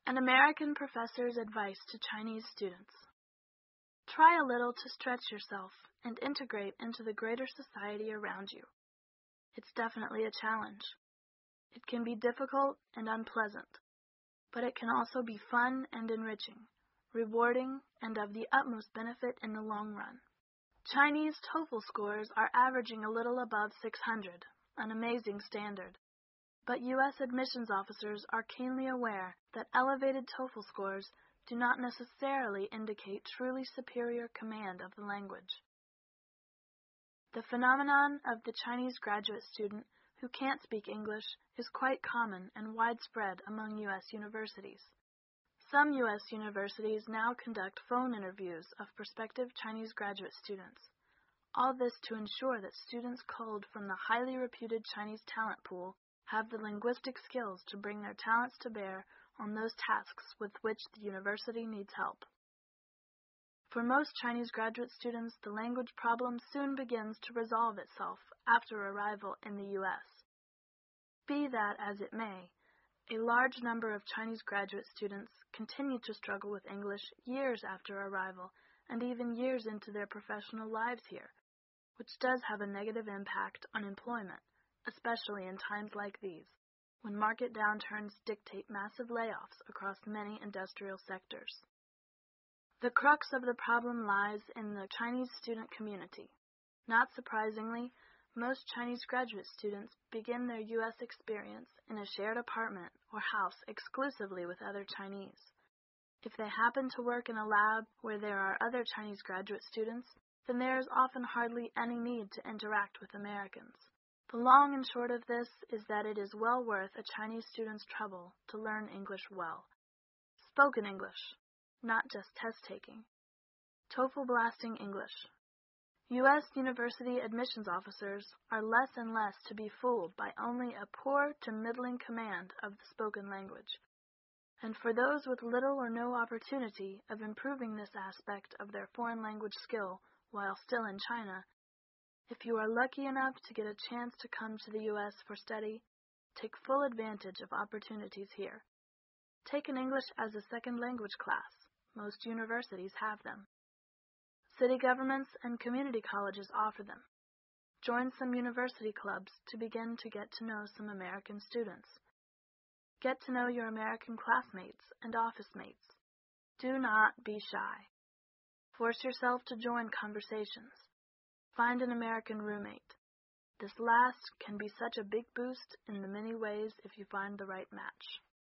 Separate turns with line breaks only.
An American professor's advice to Chinese students. Try a little to stretch yourself and integrate into the greater society around you. It's definitely a challenge. It can be difficult and unpleasant, but it can also be fun and enriching, rewarding, and of the utmost benefit in the long run. Chinese TOEFL scores are averaging a little above 600, an amazing standard. But U.S. admissions officers are keenly aware that elevated TOEFL scores do not necessarily indicate truly superior command of the language. The phenomenon of the Chinese graduate student who can't speak English is quite common and widespread among U.S. universities. Some U.S. universities now conduct phone interviews of prospective Chinese graduate students. All this to ensure that students culled from the highly reputed Chinese talent pool have the linguistic skills to bring their talents to bear on those tasks with which the university needs help. For most Chinese graduate students, the language problem soon begins to resolve itself after arrival in the U.S. Be that as it may, a large number of Chinese graduate students continue to struggle with English years after arrival and even years into their professional lives here, which does have a negative impact on employment, especially in times like these, when market downturns dictate massive layoffs across many industrial sectors. The crux of the problem lies in the Chinese student community. Not surprisingly, most Chinese graduate students begin their U.S. experience in a shared apartment or house exclusively with other Chinese. If they happen to work in a lab where there are other Chinese graduate students, then there is often hardly any need to interact with Americans. The long and short of this is that it is well worth a Chinese student's trouble to learn English well. Spoken English, not just test-taking. TOEFL blasting English. U.S. university admissions officers are less and less to be fooled by only a poor to middling command of the spoken language. And for those with little or no opportunity of improving this aspect of their foreign language skill while still in China, if you are lucky enough to get a chance to come to the U.S. for study, take full advantage of opportunities here. Take an English as a second language class. Most universities have them. City governments and community colleges offer them. Join some university clubs to begin to get to know some American students. Get to know your American classmates and office mates. Do not be shy. Force yourself to join conversations. Find an American roommate. This last can be such a big boost in the many ways if you find the right match.